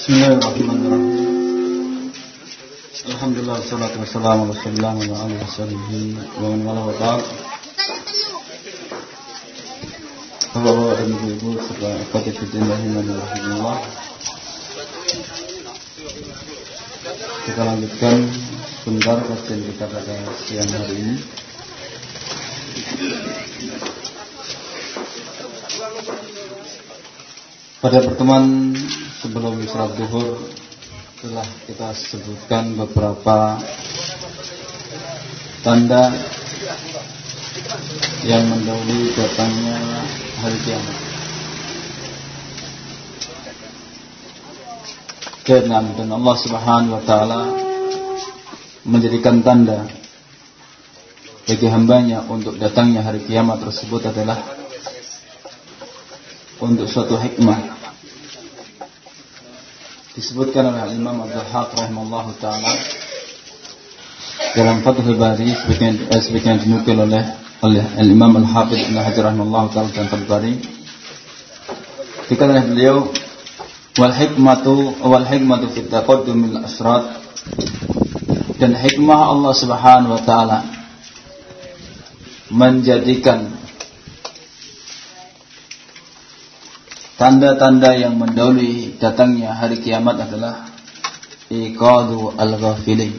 Bismillahirrahmanirrahim. Alhamdulillah wassalatu wassalamu ala rasulillah wa ala alihi wa man wala wa ba'd. Bapak-bapak dan ibu-ibu serta akhwat fillah rahimanillah. Kita lanjutkan sebentar kajian kita pada siang hari ini. Pada pertemuan sebelum salat zuhur telah kita sebutkan beberapa tanda yang mendahului datangnya hari kiamat. Keenam, dan Allah Subhanahu wa taala menjadikan tanda bagi hambanya untuk datangnya hari kiamat tersebut adalah untuk suatu hikmah. Disebutkan oleh Imam Ad-Dhahhak rahimahullahu taala dalam Fathul Bari sebagian dinukil oleh Imam Al-Hafidz Ibnu Hajar rahimahullahu taala dalam Fathul Bari. Dikatakan oleh beliau, wal hikmatu fi taqaddumil asrat, dan hikmah Allah Subhanahu wa taala menjadikan tanda-tanda yang mendahului datangnya hari kiamat adalah iqadu al-ghafilin,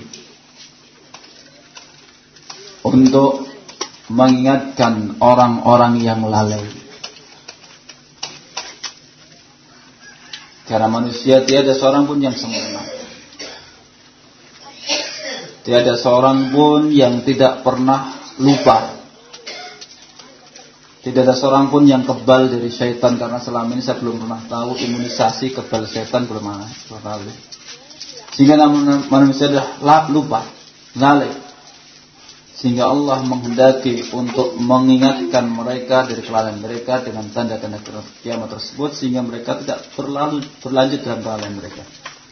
untuk mengingatkan orang-orang yang lalai. Karena manusia tiada seorang pun yang sempurna, tiada seorang pun yang tidak pernah lupa. Tidak ada seorang pun yang kebal dari syaitan, karena selama ini saya belum pernah tahu imunisasi kebal syaitan belum tahu. Sehingga manusia sudah lupa, lalai. Sehingga Allah menghendaki untuk mengingatkan mereka dari kelalaian mereka dengan tanda-tanda kiamat tersebut, sehingga mereka tidak berlanjut dalam kelalaian mereka.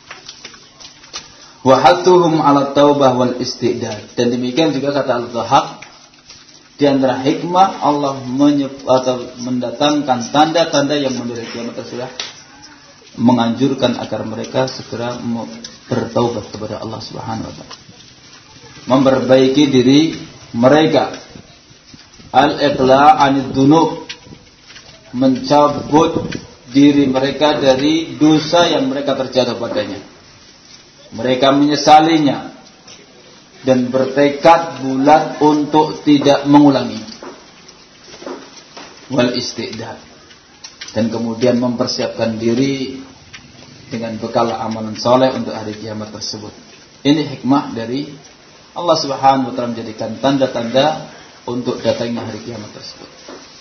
Wa hattuhum 'ala taubah wal istidad, dan demikian juga kata Al-Dhahhak, di antara hikmah Allah mendatangkan tanda-tanda yang mendahului kiamat tersebut, menganjurkan agar mereka segera bertaubat kepada Allah Subhanahu wa taala, memperbaiki diri mereka, al-iqla' 'anid dzunub, mencabut diri mereka dari dosa yang mereka terjatuh padanya. Mereka menyesalinya dan bertekad bulat untuk tidak mengulangi. Wal istidad, dan kemudian mempersiapkan diri dengan bekal amalan soleh untuk hari kiamat tersebut. Ini hikmah dari Allah Subhanahu wa taala menjadikan tanda-tanda untuk datangnya hari kiamat tersebut.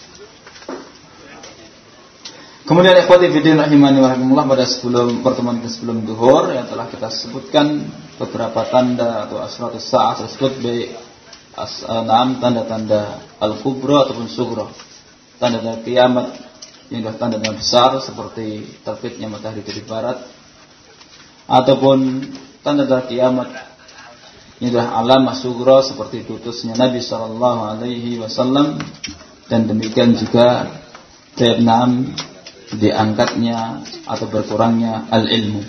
Kemudian ikhwati fillah rahimani wa rahimakumullah, pada pertemuan sebelum zuhur yang telah kita sebutkan beberapa tanda atau asratus sa'ah tersebut, baik tanda-tanda al-kubra ataupun sughra, tanda-tanda kiamat yang adalah tanda-tanda besar seperti terbitnya matahari dari barat, ataupun tanda-tanda kiamat yang adalah alamah sughra seperti diutusnya Nabi sallallahu alaihi wasallam, dan demikian juga diangkatnya atau berkurangnya al-ilmu.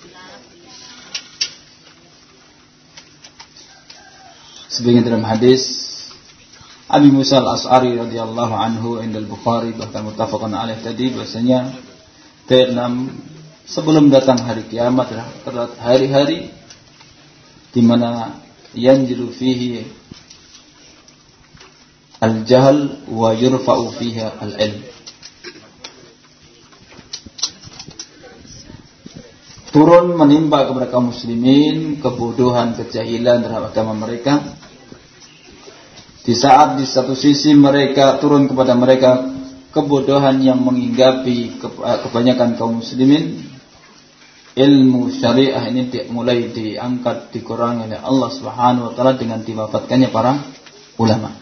Sebagian dalam hadis Abi Musa al-Ash'ari radhiyallahu anhu indal Bukhari, bahkan muttafaqun alaih tadi, bahasanya keenam sebelum datang hari kiamat adalah hari-hari di mana yanzilu fihi al-jahl wa yurfa'u fiha al-ilm. Turun menimpa kepada kaum muslimin kebodohan, kejahilan terhadap agama mereka. Di saat di satu sisi mereka turun kepada mereka kebodohan yang menghinggapi kebanyakan kaum muslimin, ilmu syariah ini mulai diangkat, dikurangi oleh Allah Subhanahu wa taala dengan diwafatkannya para ulama.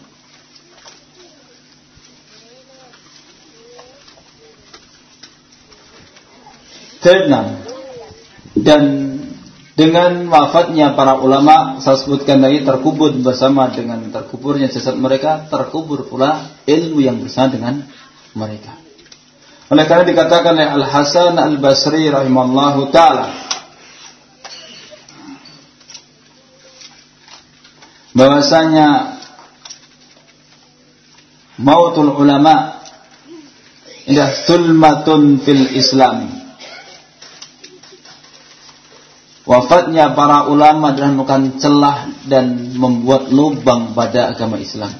Keenam, dan dengan wafatnya para ulama, saya sebutkan tadi, terkubur bersama dengan terkuburnya jasad mereka, terkubur pula ilmu yang bersama dengan mereka. Oleh karena dikatakan oleh Al-Hasan Al-Basri rahimallahu ta'ala bahwasanya mautul ulama indah zulmatun fil Islam. Wafatnya para ulama adalah merupakan celah dan membuat lubang pada agama Islam.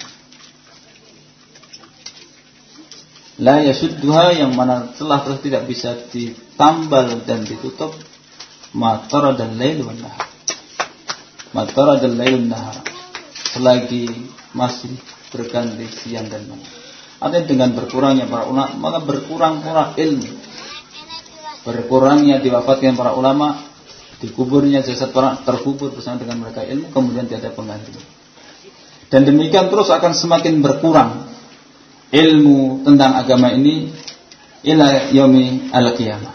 La yasudduha, yang mana celah tersebut tidak bisa ditambal dan ditutup. Matara dan lail wan nahar. Matara dan lail wan nahar. Selagi masih berganti siang dan malam. Artinya dengan berkurangnya para ulama, maka berkurang pula ilmu. Berkurangnya diwafatkan para ulama, dikuburnya jasad para terkubur bersama dengan mereka ilmu, kemudian tiada pengganti. Dan demikian terus akan semakin berkurang ilmu tentang agama ini ila yaumi al-qiyamah.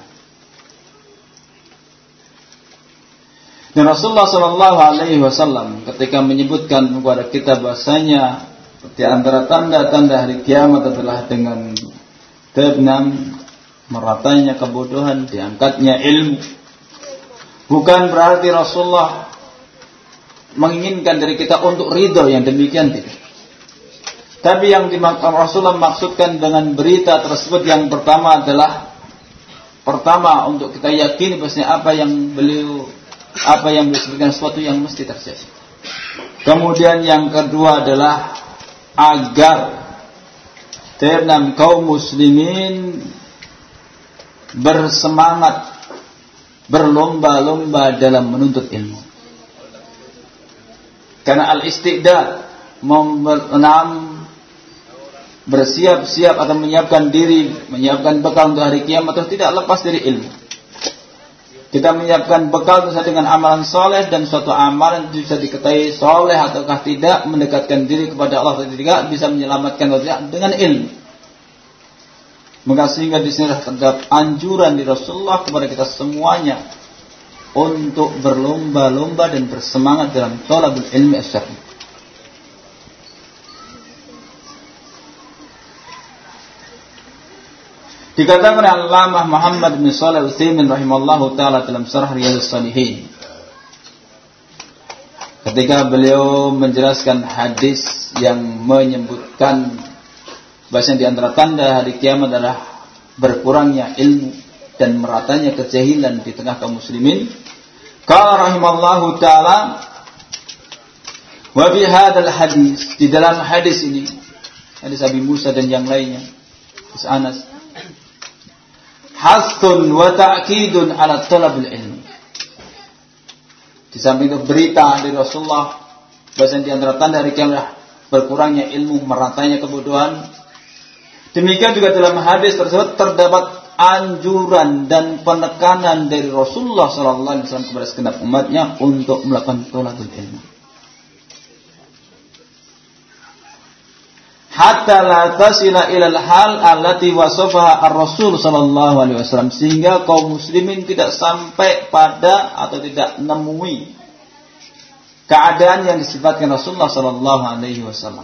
Dan Rasulullah sallallahu alaihi wasallam ketika menyebutkan kepada kita bahasanya di antara tanda-tanda hari kiamat adalah dengan keenam meratanya kebodohan, diangkatnya ilmu. Bukan berarti Rasulullah menginginkan dari kita untuk ridho yang demikian, tidak. Tapi yang Rasulullah maksudkan dengan berita tersebut yang pertama adalah untuk kita yakini bahwasanya apa yang beliau sebutkan sesuatu yang mesti terjadi. Kemudian yang kedua adalah agar kaum muslimin bersemangat, berlomba-lomba dalam menuntut ilmu. Karena al-istidad bersiap-siap atau menyiapkan diri, menyiapkan bekal untuk hari kiamat itu tidak lepas dari ilmu. Kita menyiapkan bekal itu dengan amalan soleh, dan suatu amalan itu bisa diketahui soleh ataukah tidak, mendekatkan diri kepada Allah atau tidak, bisa menyelamatkan atau tidak dengan ilmu. Maka sehingga di sini terdapat anjuran di Rasulullah kepada kita semuanya untuk berlomba-lomba dan bersemangat dalam thalabul ilmi asy-syar'i. Dikatakan oleh Allamah Muhammad bin Shalih Al-Utsaimin rahimallahu taala dalam Syarah Riyadhus Shalihin, ketika beliau menjelaskan hadis yang menyebutkan bahwasanya di antara tanda hari kiamat adalah berkurangnya ilmu dan meratanya kejahilan di tengah kaum muslimin. Qala rahimallahu taala, wa fi hadzal hadis, di dalam hadis ini, hadis Abi Musa dan yang lainnya, hadis Anas, hasun wa ta'kidun ala talabul ilmi. Di samping itu berita dari Rasulullah bahwasanya di antara tanda hari kiamat berkurangnya ilmu, meratanya kebodohan. Demikian juga dalam hadis tersebut terdapat anjuran dan penekanan dari Rasulullah sallallahu alaihi wasallam kepada segenap umatnya untuk melakukan talabul ilmi. Hatta la tasila ilal hal allati wasafaha ar-Rasul sallallahu alaihi wasallam, sehingga kaum muslimin tidak sampai pada atau tidak menemui keadaan yang disifatkan Rasulullah sallallahu alaihi wasallam.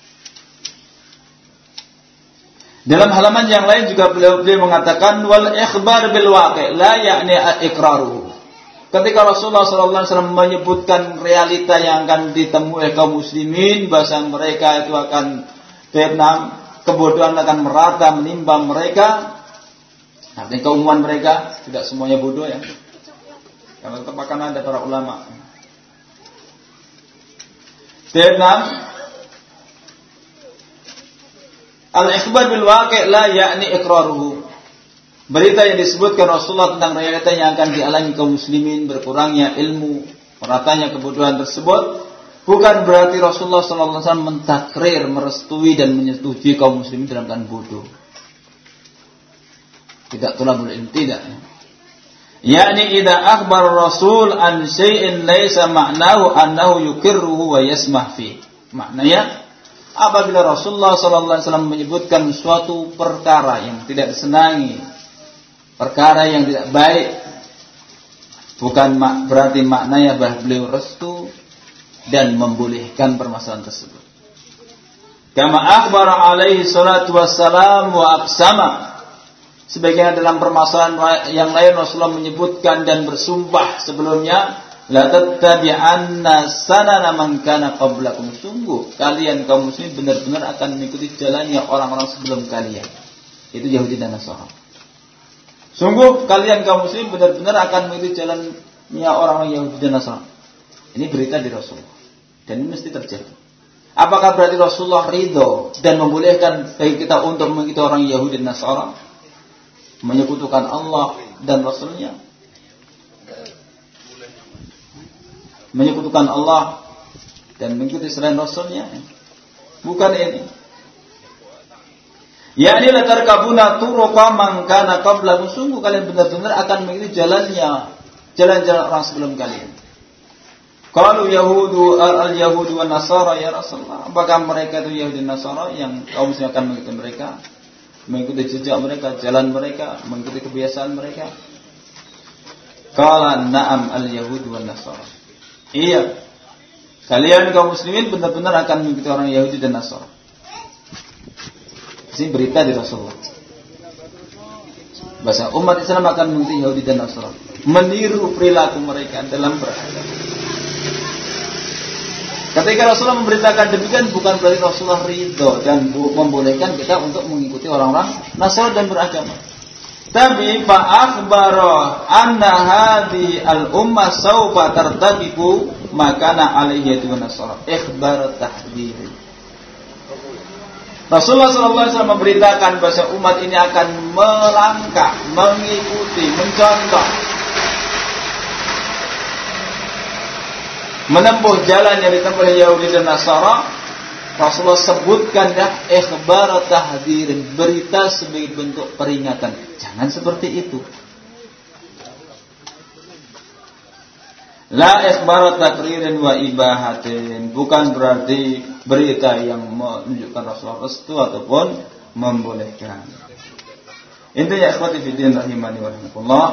Dalam halaman yang lain juga beliau mengatakan wal ikhbar bil waqi' la ya'ni iqraruhu. Ketika Rasulullah sallallahu alaihi wasallam menyebutkan realita yang akan ditemui kaum muslimin, bahasa mereka itu akan kebodohan akan merata menimpa mereka. Artinya keumuman mereka tidak semuanya bodoh ya. Karena tetap akan ada para ulama. Al-ikhbar bil waqi' la ya'ni iqraruhu. Berita yang disebutkan Rasulullah tentang realita yang akan dialami kaum muslimin, berkurangnya ilmu, meratanya kebodohan tersebut, bukan berarti Rasulullah sallallahu alaihi wasallam mentakrir, merestui dan menyetujui kaum muslimin dalam keadaan bodoh. Tidak thalabul ilm, tidak. Yakni idza akhbar Rasul an syai'in laisa ma'nahu annahu yukirruhu wa yasmah fi. Maknanya apabila Rasulullah sallallahu alaihi wasallam menyebutkan suatu perkara yang tidak disenangi, perkara yang tidak baik, bukan berarti maknanya bahwa beliau restu dan membolehkan permasalahan tersebut. Kama akhbara alaihi salatu wassalam wa aqsama, Sebagaimana dalam permasalahan yang lain Rasulullah menyebutkan dan bersumpah sebelumnya, la tattabi'anna sanana man kana qablakum. Sungguh kalian kaum muslimin benar-benar akan mengikuti jalannya orang-orang sebelum kalian. Itu Yahudi dan Nasara. Sungguh kalian kaum muslimin benar-benar akan mengikuti jalannya orang-orang Yahudi dan Nasara. Ini berita dari Rasulullah. Dan ini mesti terjadi. Apakah berarti Rasulullah ridho dan membolehkan bagi kita untuk mengikuti orang Yahudi dan Nasara, menyekutukan Allah dan Rasulnya, menyekutukan Allah dan mengikuti selain Rasulnya? Bukan ini. Yani la tarkabuna turuqa man kana qablakum. Sungguh kalian benar-benar akan mengikuti jalan-jalan orang sebelum kalian. Qalu al-yahudu wan nasara ya Rasulullah. Apakah mereka itu Yahudi dan Nasara yang kaum muslimin akan mengikuti mereka? Mengikuti jejak mereka, jalan mereka, mengikuti kebiasaan mereka? Qala na'am al-yahudu wan nasara. Iya. Kalian kaum muslimin benar-benar akan mengikuti orang Yahudi dan Nasara. Ini berita dari Rasulullah. Bahasa umat Islam akan mengikuti Yahudi dan Nasara, meniru perilaku mereka dalam beragama. Ketika Rasulullah memberitakan demikian, bukan berarti Rasulullah ridho dan membolehkan kita untuk mengikuti orang-orang Nasara dan beragama. Tapi fa'akhbara anna hadhi al-ummah sawfa tartabiku makana alaihi wa Nasara. Ikhbar tahdhir. Rasulullah SAW memberitakan bahwa umat ini akan melangkah, mengikuti, mencontoh, menempuh jalan yang ditempuh oleh Yahudi dan Nasara. Rasulullah sebutkan ikhbar tahdhirin, berita sebagai bentuk peringatan. Jangan seperti itu. La ikhbar takririn wa ibahatin, bukan berarti berita yang menunjukkan Rasulullah restu ataupun membolehkan. Intinya ikhwati fiddin rahimani wa rahimakumullah,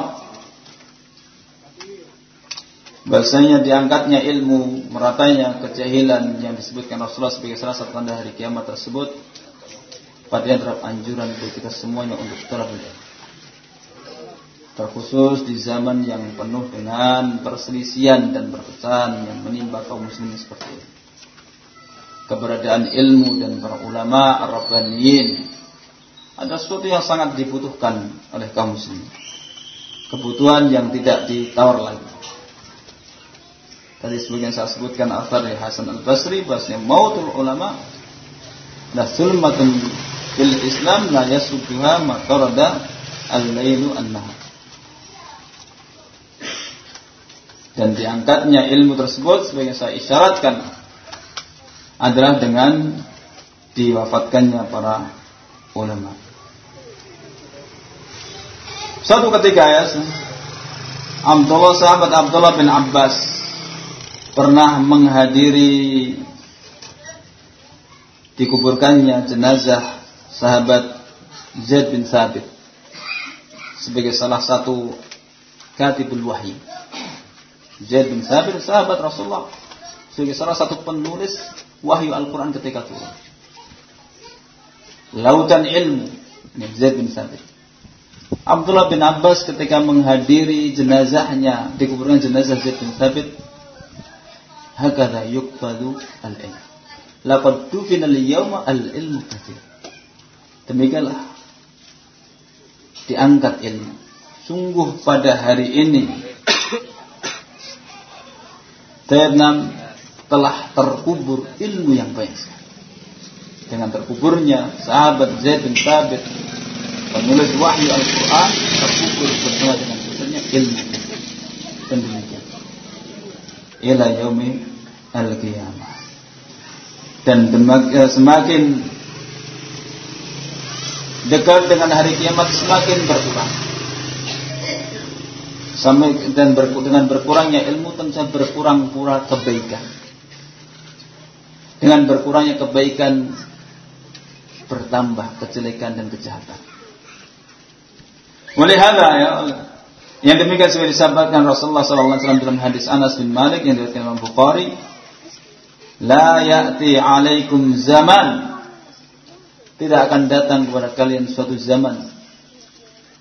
bahasanya diangkatnya ilmu, meratanya kejahilan yang disebutkan Rasulullah sebagai salah satu tanda hari kiamat tersebut, pada terhadap anjuran bagi kita semuanya untuk talabul ilmu. Terkhusus di zaman yang penuh dengan perselisihan dan perpecahan yang menimpa kaum muslimin seperti ini. Keberadaan ilmu dan para ulama ar-rabbaniyin ada sesuatu yang sangat dibutuhkan oleh kaum muslimin. Kebutuhan yang tidak ditawar lagi. Tadi sebagian saya sebutkan asar dari Hasan al-Basri, bahasanya mautul ulama la sulmatun fil Islam la yasudduha ma tarada al-lailu an-nahar. Dan diangkatnya ilmu tersebut sebagai saya isyaratkan adalah dengan diwafatkannya para ulama. Suatu ketika sahabat Abdullah bin Abbas pernah menghadiri dikuburkannya jenazah sahabat Zaid bin Thabit sebagai salah satu katibul wahyi. Zaid bin Thabit sahabat Rasulullah sebagai salah satu penulis wahyu Al-Quran ketika turun. Lautan ilmu, ini Zaid bin Thabit. Abdullah bin Abbas ketika menghadiri jenazahnya, dikuburkan jenazah Zaid bin Thabit, hakadha yuqbadu al-ilm. Laqad dufina al-yawma al-ilmu katsir. Demikianlah diangkat ilmu. Sungguh pada hari ini telah terkubur ilmu yang banyak sekali. Dengan terkuburnya sahabat Zaid bin Thabit, penulis wahyu Al-Quran, terkubur bersama dengan kuburnya ilmu. Dan demikian ila yaumi al-qiyamah. Dan semakin dekat dengan hari kiamat semakin berkurang. Dan dengan berkurangnya ilmu tentu saja berkurang pula kebaikan. Dengan berkurangnya kebaikan bertambah kejelekan dan kejahatan. Oleh hal yang demikian sudah disampaikan Rasulullah SAW dalam hadis Anas bin Malik yang diriwayatkan Imam Bukhari, la ya'ti 'alaikum zaman, tidak akan datang kepada kalian suatu zaman,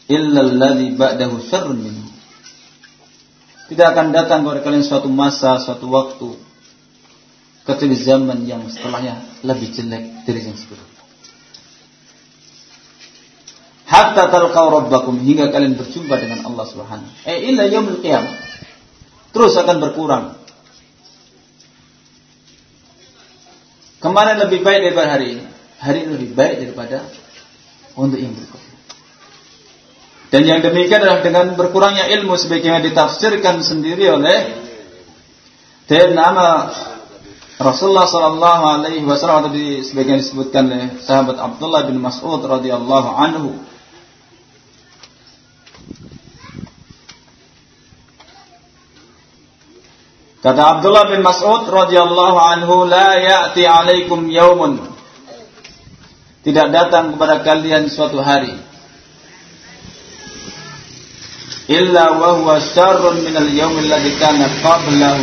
illa alladhi ba'dahu syarrun minhu. Tidak akan datang kepada kalian suatu masa, suatu waktu, kecuali zaman yang setelahnya lebih jelek dari yang sebelumnya. Hatta talqaw rabbakum, hingga kalian berjumpa dengan Allah Subhanahu. Illa yaumil qiyamah. Terus akan berkurang. Kemarin lebih baik daripada hari ini. Hari ini lebih baik daripada untuk yang berikutnya. Dan yang demikian adalah dengan berkurangnya ilmu sebagaimana ditafsirkan sendiri oleh nama Rasulullah sallallahu alaihi wasallam, atau sebagian disebutkan oleh sahabat Abdullah bin Mas'ud radhiyallahu anhu. Kata Abdullah bin Mas'ud radhiyallahu anhu, la ya'ti 'alaikum yaumun, tidak datang kepada kalian suatu hari, illa wa huwa syarrun minal yaumil ladzi kana qablahu,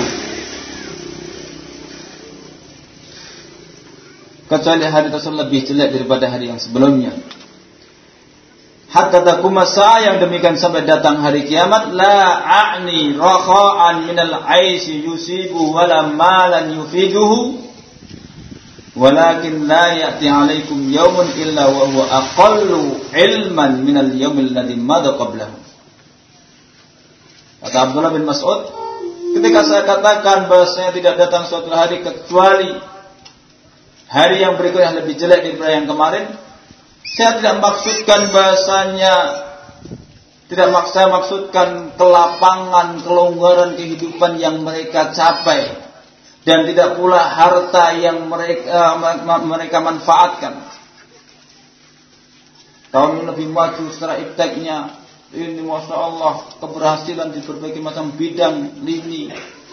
kecuali hari tersebut lebih jelek daripada hari yang sebelumnya. Hatta takuma sa'a, yang demikian sampai datang hari kiamat. La a'ni rakha'an minal 'aisy yusibu wala malan yufiduhu, walakin la ya'ti 'alaikum yaumun illa wa huwa aqallu 'ilman minal yaumil ladzi madha qablahu. Kata Abdullah bin Mas'ud, ketika saya katakan bahwasanya tidak datang suatu hari kecuali hari yang berikutnya lebih jelek daripada yang kemarin, saya tidak maksudkan bahasanya, saya maksudkan kelapangan, kelonggaran kehidupan yang mereka capai, dan tidak pula harta yang mereka manfaatkan. Tahun ini lebih maju secara ipteknya, ini masya Allah keberhasilan di berbagai macam bidang lini.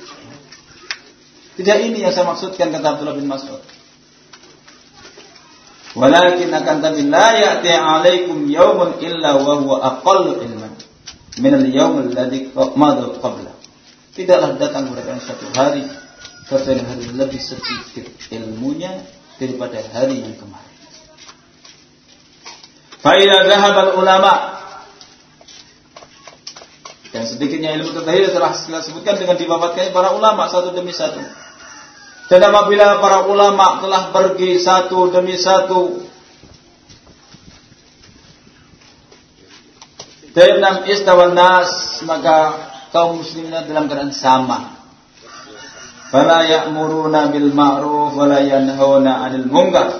Tidak ini yang saya maksudkan, kata Abdullah bin Mas'ud. Walakin akan tapi la ya'ti 'alaikum yaumun illa wa huwa aqallu ilman min al-yaum alladhi madha qabla. Tidaklah datang kepada satu hari kecuali hari lebih sedikit ilmunya daripada hari yang kemarin. Fa idza dhahaba al-ulama, dan sedikitnya ilmu terakhir telah kita sebutkan dengan diwafatkannya para ulama satu demi satu. Dan apabila para ulama telah pergi satu demi satu, dalam istawan nas, maka kaum muslimin dalam keadaan sama. Fala ya'muruna bil ma'ruf wa la yanhauna 'anil munkar.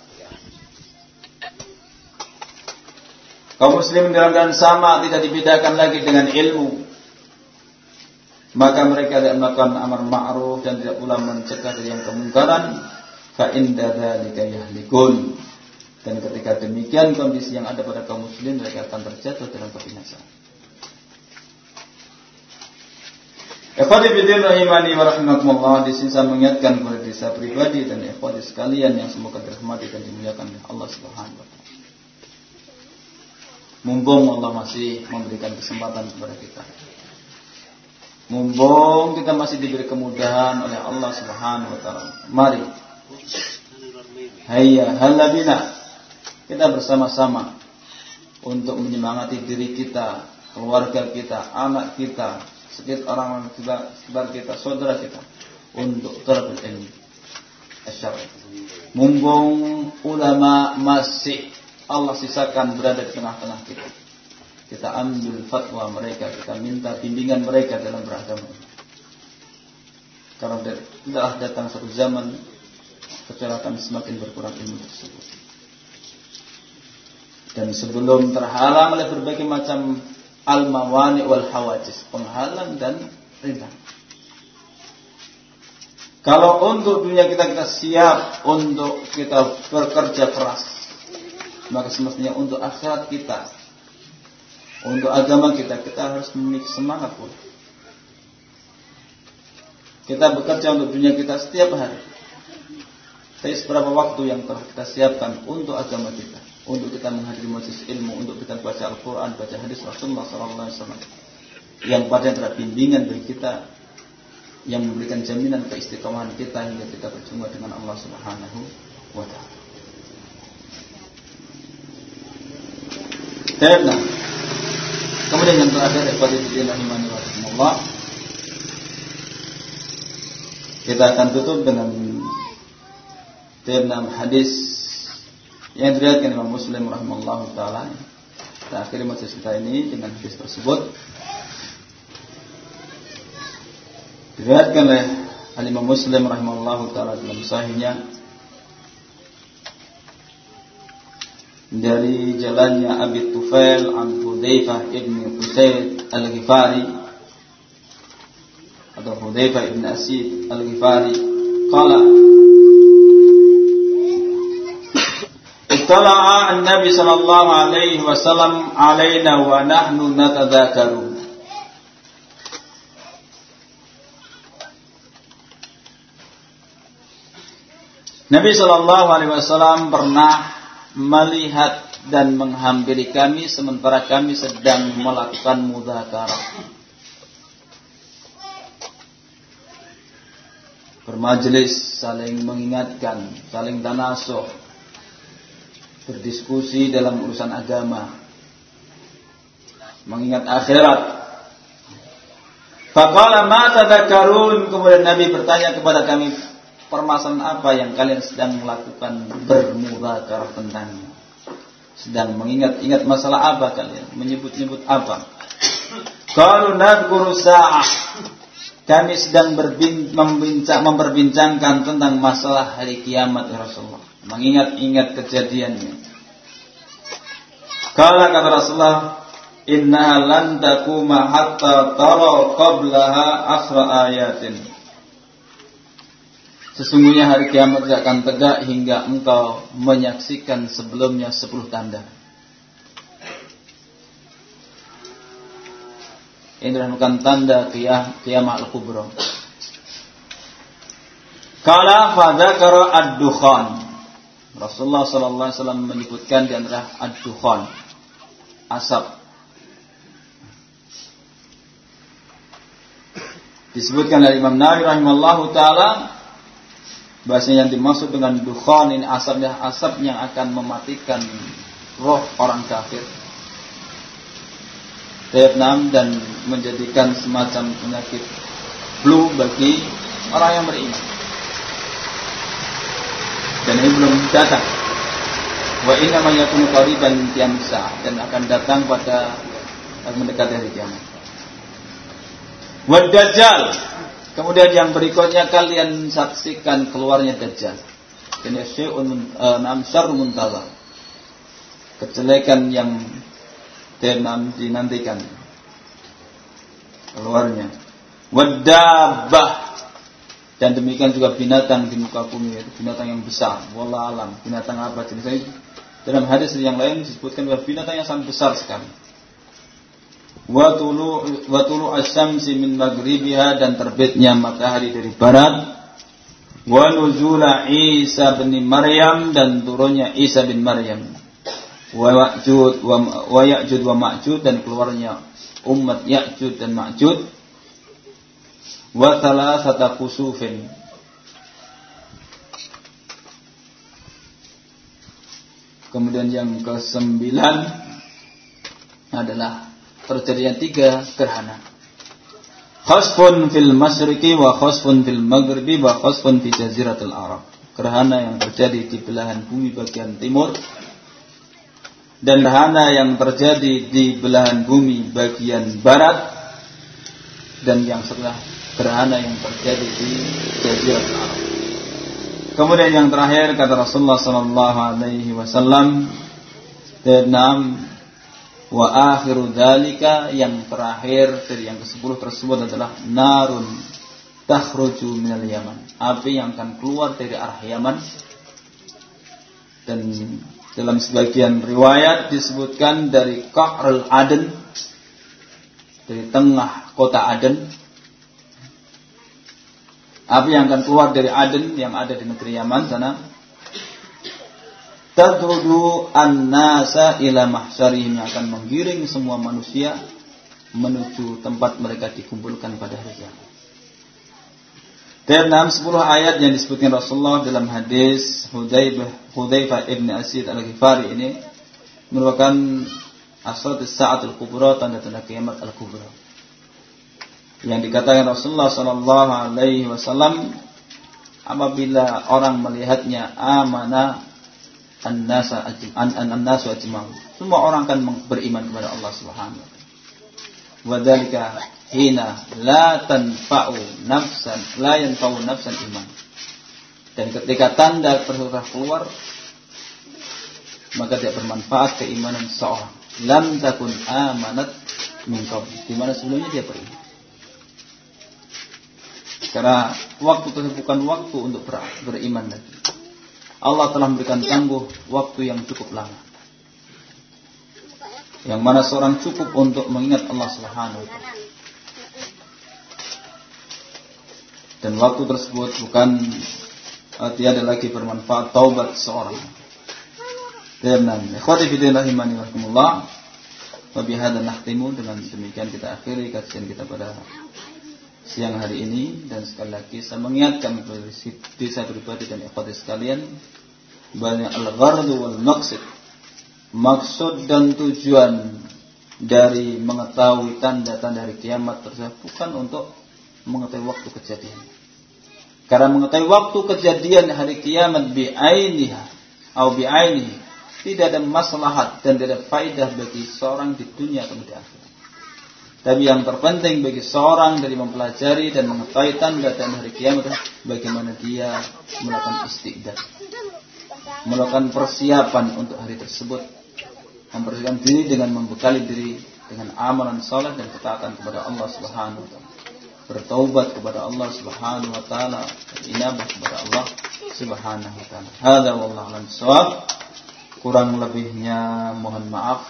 Kaum muslimin dalam keadaan sama, tidak dibedakan lagi dengan ilmu. Maka mereka tidak melakukan amar ma'ruf dan tidak pula mencegah dari yang kemungkaran. Fa inda dzalika yahlikun. Dan ketika demikian kondisi yang ada pada kaum muslimin, mereka akan terjatuh dalam kebinasaan. Ikhwati fillah rahimani wa rahimakumullah, di sini saya mengingatkan kepada diri saya pribadi dan ikhwati sekalian yang semoga dirahmati dan dimuliakan oleh Allah Subhanahu wa taala. Mumpung Allah masih memberikan kesempatan kepada kita, mumpung kita masih diberi kemudahan oleh Allah Subhanahu wa taala, mari hayya halla bina, kita bersama-sama untuk menyemangati diri kita, keluarga kita, anak kita, sekitar orang sekitar kita, saudara kita, untuk talabul ilmi asy-syar'i. Mumpung ulama masih Allah sisakan berada di tengah-tengah kita, kita ambil fatwa mereka, kita minta bimbingan mereka dalam beragama. Karena tidaklah datang satu zaman kecuali akan semakin berkurang ilmu tersebut. Dan sebelum terhalang oleh berbagai macam al-mawani wal hawajis, penghalang dan rintangan. Kalau untuk dunia kita siap untuk kita bekerja keras, maka semestinya untuk akhirat kita, untuk agama kita harus memiliki semangat pula. Kita bekerja untuk dunia kita setiap hari. Tapi seberapa waktu yang telah kita siapkan untuk agama kita, untuk kita menghadiri majelis ilmu, untuk kita baca Al-Quran, baca hadis Rasulullah SAW, yang pada terhadap bimbingan bagi kita, yang memberikan jaminan keistiqomahan kita hingga kita berjumpa dengan Allah Subhanahu wa taala. Kemudian yang terakhir, rahimahullah, kita akan tutup dengan 6 hadis yang diriwayatkan Imam Muslim rahimahullah taala. Kita akhiri majelis kita ini dengan hadis tersebut. Diriwayatkan oleh Imam Muslim rahimahullah taala dalam sahihnya dari jalannya Abi Tufail an Hudzaifah ibn Usaid al-Ghifari atau Hudzaifah ibn Asid al-Ghifari qala ittala'a an-nabi sallallahu alaihi wasallam alaina wa nahnu natadzakaru. Nabi sallallahu alaihi wasallam pernah melihat dan menghampiri kami sementara kami sedang melakukan mudzakarah, bermajelis, saling mengingatkan, saling tanasuh, berdiskusi dalam urusan agama, mengingat akhirat. Faqala ma tadhakkarun, kemudian Nabi bertanya kepada kami, permasalahan apa yang kalian sedang melakukan bermudzakarah tentangnya? Sedang mengingat-ingat masalah apa kalian? Menyebut-nyebut apa? Qalu nadhkuru sa'ah. Kami sedang memperbincangkan tentang masalah hari kiamat ya Rasulullah. Mengingat-ingat kejadiannya. Kata Rasulullah, innaha lan takuma hatta tara qablaha asra ayatin. Sesungguhnya hari kiamat tidak akan tegak hingga engkau menyaksikan sebelumnya 10 tanda. Ini bukan tanda kiamat al-kubra. Kala fadzakara ad-dukhan. Rasulullah sallallahu alaihi wasallam menyebutkan di antara ad-dukhan, asap. Disebutkan oleh Imam Nawawi rahimallahu taala, bahasanya yang dimaksud dengan dukhan ini asap yang akan mematikan roh orang kafir, dan menjadikan semacam penyakit flu bagi orang yang beriman. Dan ini belum datang. Wa inna ma yakunu qariban tiamsa, dan akan datang pada mendekati hari kiamat. Wad Dajjal. Kemudian yang berikutnya kalian saksikan keluarnya Dajjal. Ini syai'un syarrun muntazar. Kejelekan yang dinantikan keluarnya. Wadabbah, dan demikian juga binatang di muka bumi, yaitu binatang yang besar. Wallahu alam, binatang apa jenisnya? Dalam hadis yang lain disebutkan bahwa binatang yang sangat besar sekali. Wa tulu asy-syamsi min maghribiha, dan terbitnya matahari dari barat. Wa nuzula Isa bin Maryam, dan turunnya Isa bin Maryam. Wa Ya'jud wa Ma'jud, dan keluarnya umat Ya'jud dan Ma'jud. Wa thalathata khusufin, kemudian yang ke-9 adalah terjadinya 3 gerhana. Khasfun fil masyriqi wa khasfun fil maghribi wa khasfun fi jaziratul Arab. Gerhana yang terjadi di belahan bumi bagian timur, dan gerhana yang terjadi di belahan bumi bagian barat, dan yang setelah gerhana yang terjadi di jaziratul Arab. Kemudian yang terakhir kata Rasulullah sallallahu alaihi wasallam, wa akhiru dzalika, yang terakhir dari yang ke-10 tersebut adalah narun takhruju minal Yaman, api yang akan keluar dari arah Yaman. Dan dalam sebagian riwayat disebutkan dari Qa'rul Aden, dari tengah kota Aden, api yang akan keluar dari Aden yang ada di negeri Yaman sana. Tadrudu an-nasa ila mahsyarihim, yang akan menggiring semua manusia menuju tempat mereka dikumpulkan pada hari kiamat. Dan 10 ayat yang disebutkan Rasulullah dalam hadis Hudzaifah ibn Asid al-Ghifari ini merupakan Asratus sa'atul kubra, tanda-tanda kiamat al-kubra. Yang dikatakan Rasulullah sallallahu alaihi wasallam, apabila orang melihatnya, amana an-nasu ajma'u. Semua orang akan beriman kepada Allah Subhanahu wa taala. Wa dzalika hina la yanfa'u nafsan iman. Dan ketika tanda tersebut keluar, maka tidak bermanfaat keimanan seorang. Lam takun amanat min qabl, di mana sebelumnya dia beriman. Karena waktu tersebut bukan waktu untuk beriman lagi. Allah telah memberikan tangguh waktu yang cukup lama, yang mana seorang cukup untuk mengingat Allah Subhanahu wa taala. Dan waktu tersebut bukan tiada lagi bermanfaat taubat seorang. Dan ikhwati fillah rahimani wa rahimakumullah, wa bihadza nakhtimu, dengan demikian kita akhiri kajian kita pada siang hari ini. Dan sekali lagi saya mengingatkan kepada diri saya pribadi dan ikhwati sekalian, bahwa al-ghardu wal maqsad, maksud dan tujuan dari mengetahui tanda-tanda hari kiamat tersebut bukan untuk mengetahui waktu kejadian. Karena mengetahui waktu kejadian hari kiamat bi'ainiha atau bi'ainihi tidak ada maslahat dan tidak ada faidah bagi seorang di dunia atau di akhirat. Tapi yang terpenting bagi seorang dari mempelajari dan mengetahui tanda-tanda hari kiamat, bagaimana dia melakukan istiqdad, melakukan persiapan untuk hari tersebut, mempersiapkan diri dengan membekali diri dengan amalan saleh dan ketaatan kepada Allah Subhanahu wa taala, bertaubat kepada Allah Subhanahu wa taala, inabah kepada Allah Subhanahu wa taala. Hadza wallahu a'lam bissawab. Kurang lebihnya mohon maaf.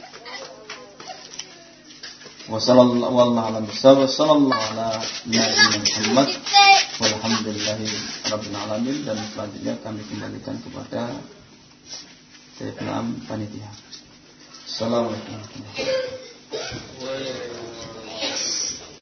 Wassallallahu ala nabiyyina Muhammad walhamdulillahi rabbil alamin. Dan selanjutnya kami kembalikan kepada panitia. Assalamualaikum warahmatullahi wabarakatuh.